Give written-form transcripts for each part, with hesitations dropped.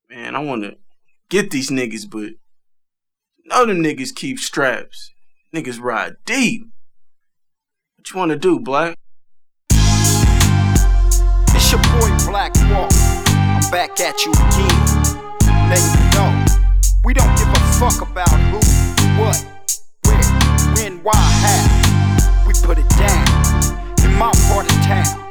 Man, I wanna get these niggas, but know them niggas keep straps. Niggas ride deep. What you wanna do, Black? It's your boy Black Walk. I'm back at you again. Letting you know, we don't give a fuck about who, what, where, when, why, how. We put it down in my part of town,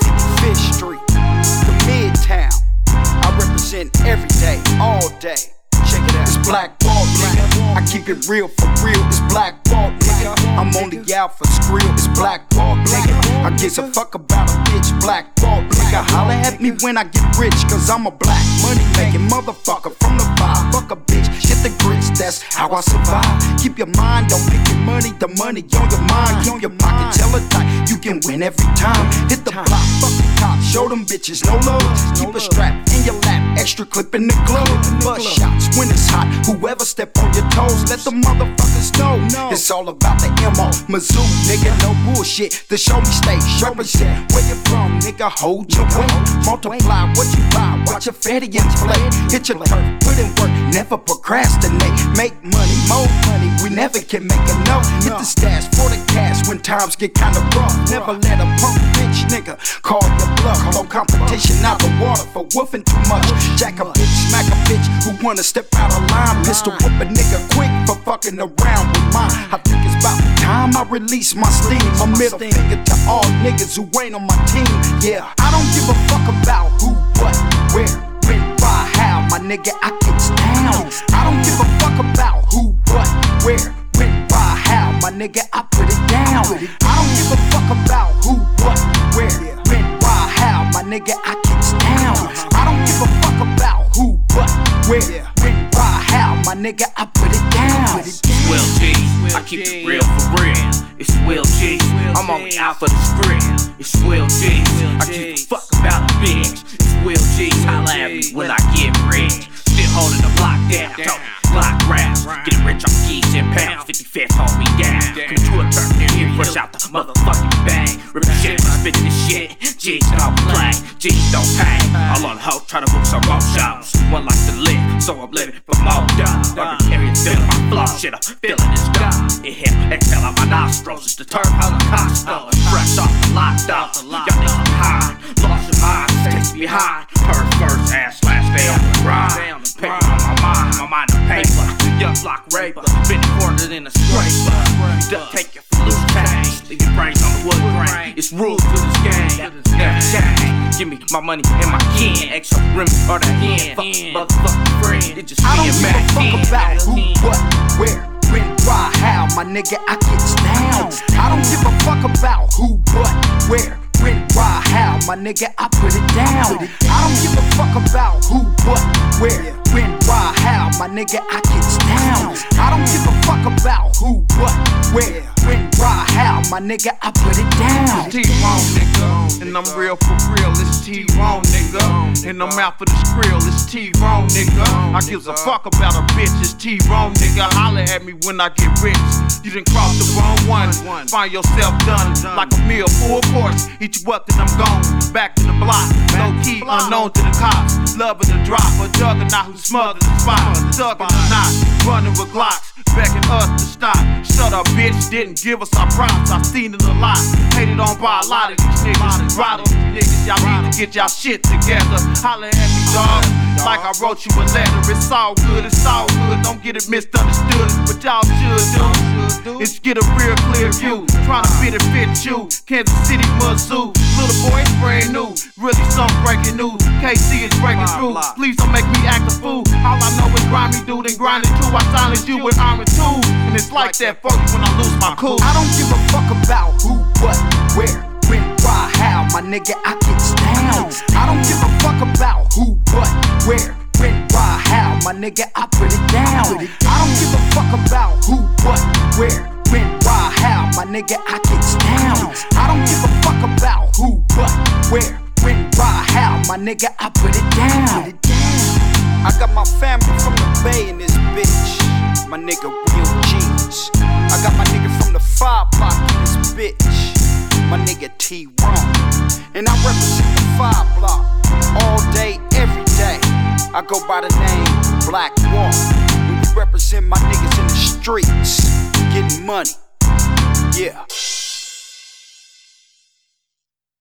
55th Street, the Midtown. I represent every day, all day. Check it out. It's Black Ball, nigga. I keep it real for real. It's Black Ball, nigga. I'm only out for skrill. It's Black Ball, nigga. I gives a fuck about a bitch. Black Ball, nigga. Holla at me when I get rich, cause I'm a black money making motherfucker from the vibe. Fuck a bitch, get the grits. That's how I survive. Keep your mind on making money. The money on your mind, on your pocket. Tell her tight, you can win every time. Hit the block, fuck the cops. Show them bitches no love. Keep a strap in your lap, extra clip in the glove. Bust shots when it's hot. Whoever step on your toes, let the motherfuckers know. It's all about the MO. Mizzou, nigga, no bullshit. The show me state, represent where you from, nigga. Hold your weight, multiply what you buy. Watch your Fedians play. Hit your turf, put in work, never procrastinate. Make money, more money. We never can make enough. Hit the stash for the cash when times get kinda rough. Never let a punk bitch nigga call your bluff. No competition out the water for woofing too much. Jack a bitch, smack a bitch who wanna step out of line. Pistol whip a nigga quick for fucking around with mine. I think it's about time I release my steam. My middle finger to all niggas who ain't on my team. Yeah, I don't give a fuck about who, what, where, when, why, how. My nigga, I gets down. I don't give a fuck about who, what, where, when, why, how. My nigga, I put it down. I don't give a fuck about who, what, where, when, why, how. My nigga, I gets down. I don't give a fuck about who, what, where, when, why, how. My nigga, I put it down. It's Will G, I keep it real for real. It's Will G, I'm only out for the script. It's Will G, I keep a fuck about a bitch. It's Will G, holla at me when I get rich. Still holding the block down, talking block raps. Getting rich on keys and pounds, 55th hold me down. Come to a turn near here, push out the motherfucking bang. Rip the shit, spit this shit. G's don't play, G's don't pay. All on the hoe, try to book some more shows. One like to live, so I'm living for more dough. I've been carrying, feeling my flow, shit, I'm feeling this dough. Inhale, exhale out my nostrils, it's the turf holocaust. Fresh off the lockdown, y'all niggas behind. Lost your mind, stays behind. First ass, last day on the grind. Paper on my mind on paper. Young block raper, been cornered in a scraper. Duck take your for loose change. Leave your brains on the wood grain. It's rules to this game, never change. Give me my money and my kin. Extra rim or the hen. Fuck motherfucking friend. It just I me don't and give a fuck Mac about who, what, where, when, why, how. My nigga, I gets down. I don't give a fuck about who, what, where, when, why, how. My nigga, I put it down. I don't give a fuck about who, what, where, when, why, how. My nigga, I gets down. I don't give a fuck about who, what, where, when, why, how. My nigga, I put it down. T-Wrong, nigga, and I'm real for real. It's T-Wrong, nigga, and I'm out for the skrill. It's T-Wrong, nigga. I gives a fuck about a bitch. It's T-Wrong, nigga. Holla at me when I get rich. You done crossed the wrong one. Find yourself done like a meal full course. Eat you up, then I'm gone. Back to the block. Low key, unknown to the cops. Loving the drop, a juggernaut who smothers the spot. Thugging the knot, running with Glocks. Begging us to stop. Shut up, bitch. Didn't give us our props. I've seen it a lot. Hated on by a lot of these niggas. Right on these niggas. Y'all need to get y'all shit together. Holla at me, dog. Like I wrote you a letter. It's all good. It's all good. Don't get it misunderstood. What y'all should do is get a real clear view. Trying to fit it fit you. Kansas City, Mizzou. Little boy, it's brand new. Really some breaking news. KC is breaking through. Please don't make me act a fool. All I know is grind me, dude, and grind it too. I silence you with armor too. And it's like that for you when I lose my cool. I don't give a fuck about who, what, where, when, why, how. My nigga, I gets down. I don't give a fuck about who, what, where, when, why, how. My nigga, I put it down. I don't give a fuck about who, what, where, when, why, how. My nigga, I gets down. I don't give a fuck about who, what, where, when, why, how. My nigga, I put it down. I got my family from the Bay in this bitch. My nigga Will G's. I got my nigga from the 5 block in this bitch. My nigga T-Wrong. And I represent the 5 block all day, every day. I go by the name Black Walk. We represent my niggas in the streets, getting money. Yeah.